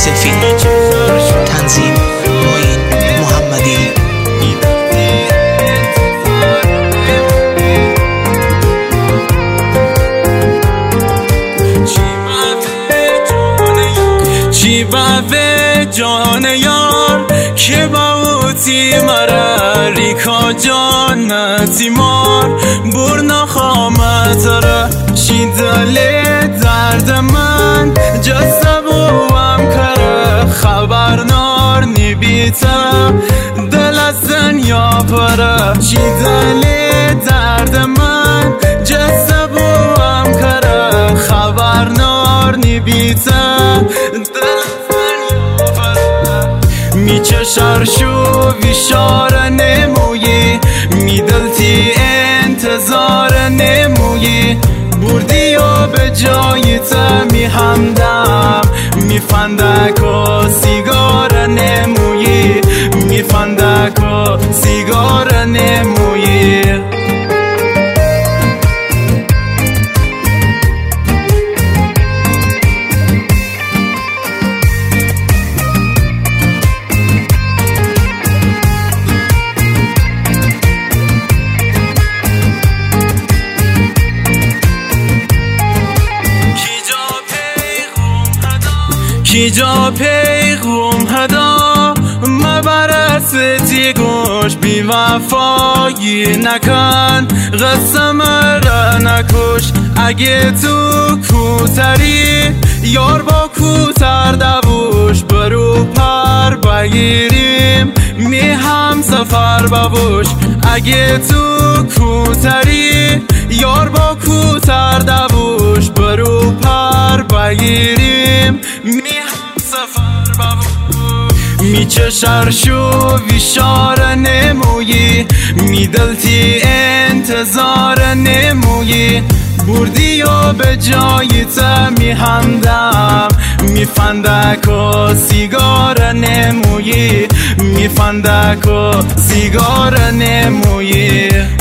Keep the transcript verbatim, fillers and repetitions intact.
سفید. تنظیم معین محمدی. چی بوه جان یار که باوتی مرا ریکا جانتی مار برنا خامت را چی دل درد من جسته بوام کره خبر نار نبیتا دل از دنیا پره چی دل درد من جسته بوام کره خبر نار نبیتا میچشر شو ویشار نمویی میدلتی انتظار نمویی بردی و به جای تا می همدم میفندک و سیگار نمویی میفندک و سیگار نمویی. کی جا پیغوم هدا مبرستی گوش بی وفایی نکن قسم را نکش اگه تو کوتری یار با کوتر دوش برو پر بگیریم می هم سفر ببوش اگه تو کوتری یار با کوتر دوش برو پر بگیریم می هم سفر ببوش میچشر شو ویشار نمویی میدلتی انتظار نمویی بردی و به جای تا می همدم میفندک و سیگار نمویی میفندک و سیگار نمویی.